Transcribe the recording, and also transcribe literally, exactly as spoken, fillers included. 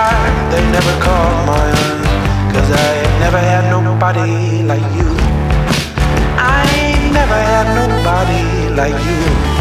tried, they never caught my eye. Cause I ain't never had nobody like you. I ain't never had nobody like you.